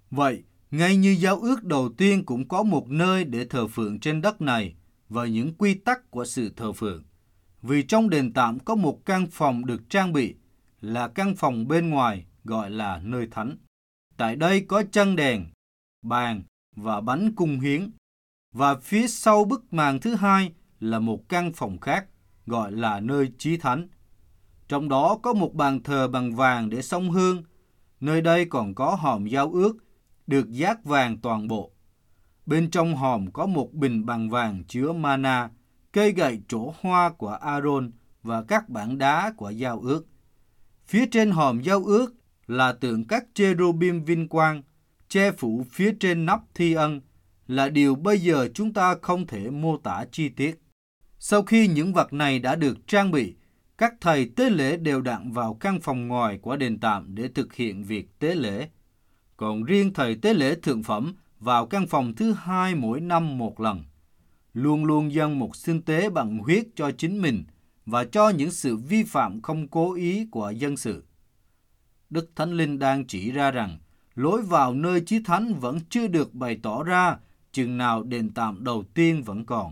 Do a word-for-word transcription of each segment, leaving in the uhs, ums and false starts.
Vậy, ngay như giao ước đầu tiên cũng có một nơi để thờ phượng trên đất này và những quy tắc của sự thờ phượng. Vì trong đền tạm có một căn phòng được trang bị là căn phòng bên ngoài gọi là nơi thánh. Tại đây có chân đèn, bàn và bánh cung hiến. Và phía sau bức màn thứ hai là một căn phòng khác gọi là nơi chí thánh. Trong đó có một bàn thờ bằng vàng để xông hương. Nơi đây còn có hòm giao ước được dát vàng toàn bộ. Bên trong hòm có một bình bằng vàng chứa mana, cây gậy trổ hoa của Aaron và các bảng đá của giao ước. Phía trên hòm giao ước là tượng các cherubim vinh quang, che phủ phía trên nắp thi ân, là điều bây giờ chúng ta không thể mô tả chi tiết. Sau khi những vật này đã được trang bị, các thầy tế lễ đều đặn vào căn phòng ngoài của đền tạm để thực hiện việc tế lễ. Còn riêng thầy tế lễ thượng phẩm vào căn phòng thứ hai mỗi năm một lần, luôn luôn dâng một xưng tế bằng huyết cho chính mình và cho những sự vi phạm không cố ý của dân sự. Đức Thánh Linh đang chỉ ra rằng lối vào nơi chí thánh vẫn chưa được bày tỏ ra chừng nào đền tạm đầu tiên vẫn còn.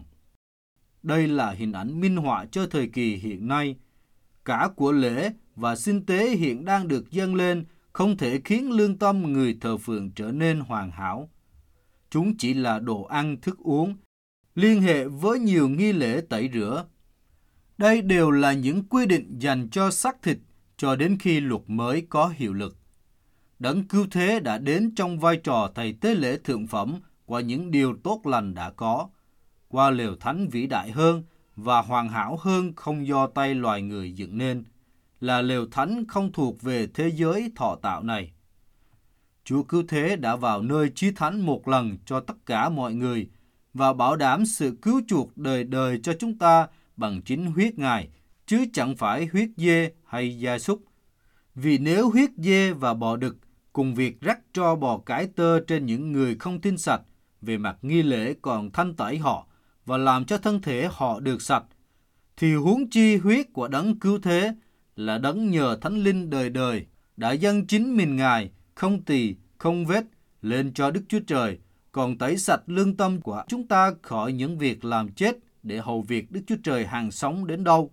Đây là hình ảnh minh họa cho thời kỳ hiện nay. Cả của lễ và xưng tế hiện đang được dâng lên không thể khiến lương tâm người thờ phượng trở nên hoàn hảo. Chúng chỉ là đồ ăn, thức uống, liên hệ với nhiều nghi lễ tẩy rửa. Đây đều là những quy định dành cho xác thịt cho đến khi luật mới có hiệu lực. Đấng cứu thế đã đến trong vai trò thầy tế lễ thượng phẩm qua những điều tốt lành đã có, qua lều thánh vĩ đại hơn và hoàn hảo hơn không do tay loài người dựng nên, là lều thánh không thuộc về thế giới thọ tạo này. Chúa cứu thế đã vào nơi chí thánh một lần cho tất cả mọi người và bảo đảm sự cứu chuộc đời đời cho chúng ta bằng chính huyết Ngài, chứ chẳng phải huyết dê hay gia súc. Vì nếu huyết dê và bò đực cùng việc rắc tro bò cải tơ trên những người không tin sạch, về mặt nghi lễ còn thanh tẩy họ và làm cho thân thể họ được sạch, thì huống chi huyết của đấng cứu thế là đấng nhờ Thánh Linh đời đời đã dâng chính mình Ngài không tỳ không vết lên cho Đức Chúa Trời, còn tẩy sạch lương tâm của chúng ta khỏi những việc làm chết để hầu việc Đức Chúa Trời hàng sống đến đâu.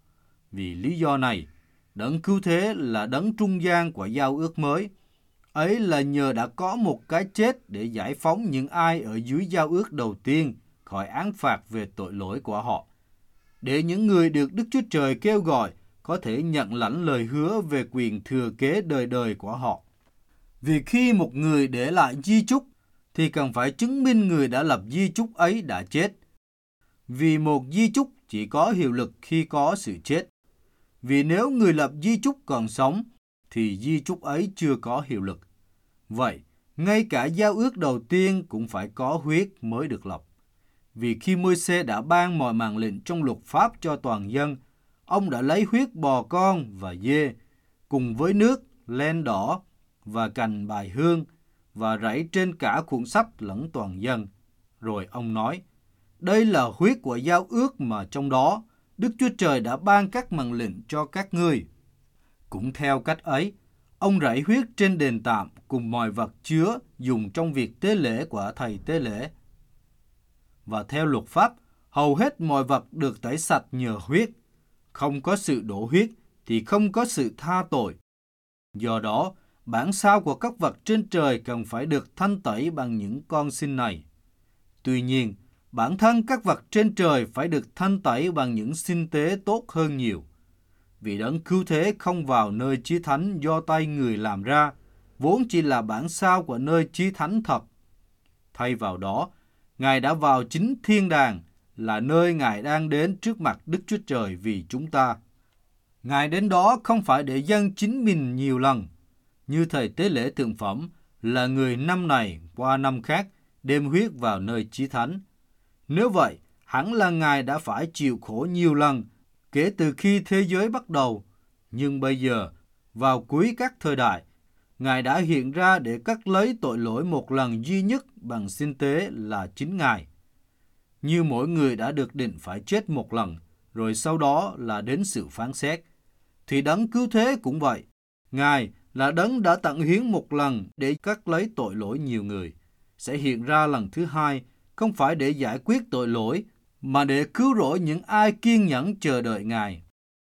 Vì lý do này, đấng cứu thế là đấng trung gian của giao ước mới. Ấy là nhờ đã có một cái chết để giải phóng những ai ở dưới giao ước đầu tiên khỏi án phạt về tội lỗi của họ, để những người được Đức Chúa Trời kêu gọi có thể nhận lãnh lời hứa về quyền thừa kế đời đời của họ. Vì khi một người để lại di chúc, thì cần phải chứng minh người đã lập di chúc ấy đã chết. Vì một di chúc chỉ có hiệu lực khi có sự chết. Vì nếu người lập di chúc còn sống, thì di chúc ấy chưa có hiệu lực. Vậy, ngay cả giao ước đầu tiên cũng phải có huyết mới được lập. Vì khi Môi-se đã ban mọi mạng lệnh trong luật pháp cho toàn dân, ông đã lấy huyết bò con và dê, cùng với nước, len đỏ và cành bài hương, và rải trên cả cuộn sách lẫn toàn dân. Rồi ông nói, đây là huyết của giao ước mà trong đó Đức Chúa Trời đã ban các mạng lệnh cho các ngươi. Cũng theo cách ấy, ông rải huyết trên đền tạm cùng mọi vật chứa dùng trong việc tế lễ của thầy tế lễ. Và theo luật pháp, hầu hết mọi vật được tẩy sạch nhờ huyết. Không có sự đổ huyết thì không có sự tha tội. Do đó, bản sao của các vật trên trời cần phải được thanh tẩy bằng những con sinh này. Tuy nhiên, bản thân các vật trên trời phải được thanh tẩy bằng những sinh tế tốt hơn nhiều. Vì đấng cứu thế không vào nơi chí thánh do tay người làm ra, vốn chỉ là bản sao của nơi chí thánh thật. Thay vào đó, Ngài đã vào chính thiên đàng, là nơi Ngài đang đến trước mặt Đức Chúa Trời vì chúng ta. Ngài đến đó không phải để dâng chính mình nhiều lần, như thầy tế lễ thượng phẩm là người năm này qua năm khác đem huyết vào nơi chí thánh. Nếu vậy, hẳn là Ngài đã phải chịu khổ nhiều lần kể từ khi thế giới bắt đầu. Nhưng bây giờ, vào cuối các thời đại, Ngài đã hiện ra để cắt lấy tội lỗi một lần duy nhất bằng sinh tế là chính Ngài. Như mỗi người đã được định phải chết một lần, rồi sau đó là đến sự phán xét, thì đấng cứu thế cũng vậy. Ngài là Đấng đã tận hiến một lần để cắt lấy tội lỗi nhiều người, sẽ hiện ra lần thứ hai, không phải để giải quyết tội lỗi, mà để cứu rỗi những ai kiên nhẫn chờ đợi Ngài.